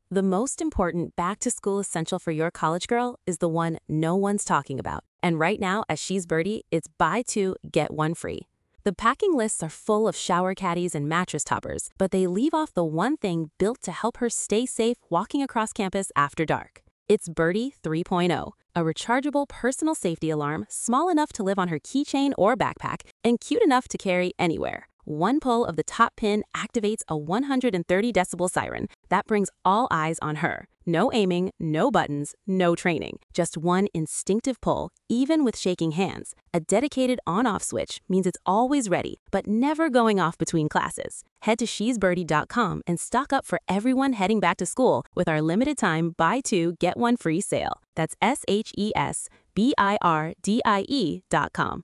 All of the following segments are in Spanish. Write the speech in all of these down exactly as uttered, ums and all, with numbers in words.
The most important back-to-school essential for your college girl is the one no one's talking about. And right now at She's Birdie, it's buy two, get one free. The packing lists are full of shower caddies and mattress toppers, but they leave off the one thing built to help her stay safe walking across campus after dark. It's Birdie three point oh, a rechargeable personal safety alarm small enough to live on her keychain or backpack and cute enough to carry anywhere. One pull of the top pin activates a one hundred thirty decibel siren that brings all eyes on her. No aiming, no buttons, no training. Just one instinctive pull, even with shaking hands. A dedicated on-off switch means it's always ready, but never going off between classes. Head to she's birdie dot com and stock up for everyone heading back to school with our limited time buy two, get one free sale. That's S H E S B I R D I E dot com.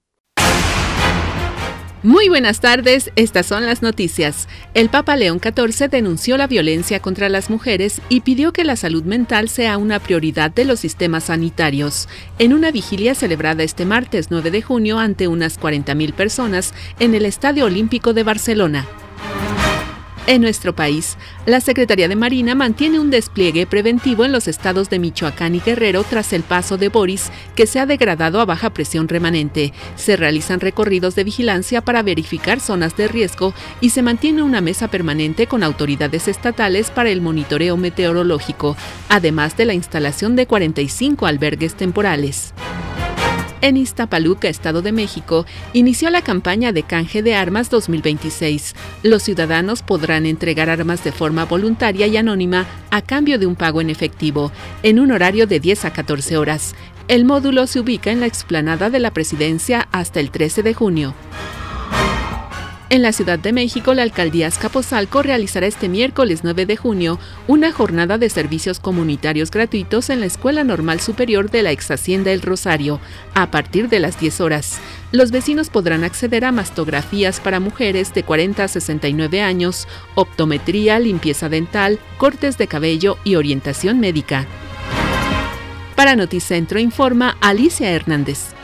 Muy buenas tardes, estas son las noticias. El Papa León catorce denunció la violencia contra las mujeres y pidió que la salud mental sea una prioridad de los sistemas sanitarios. En una vigilia celebrada este martes nueve de junio ante unas cuarenta mil personas en el Estadio Olímpico de Barcelona. En nuestro país, la Secretaría de Marina mantiene un despliegue preventivo en los estados de Michoacán y Guerrero tras el paso de Boris, que se ha degradado a baja presión remanente. Se realizan recorridos de vigilancia para verificar zonas de riesgo y se mantiene una mesa permanente con autoridades estatales para el monitoreo meteorológico, además de la instalación de cuarenta y cinco albergues temporales. En Iztapaluca, Estado de México, inició la campaña de canje de armas dos mil veintiséis. Los ciudadanos podrán entregar armas de forma voluntaria y anónima a cambio de un pago en efectivo, en un horario de diez a catorce horas. El módulo se ubica en la explanada de la Presidencia hasta el trece de junio. En la Ciudad de México, la Alcaldía Azcapotzalco realizará este miércoles nueve de junio una jornada de servicios comunitarios gratuitos en la Escuela Normal Superior de la Ex Hacienda El Rosario, a partir de las diez horas. Los vecinos podrán acceder a mastografías para mujeres de cuarenta a sesenta y nueve años, optometría, limpieza dental, cortes de cabello y orientación médica. Para Noticentro informa Alicia Hernández.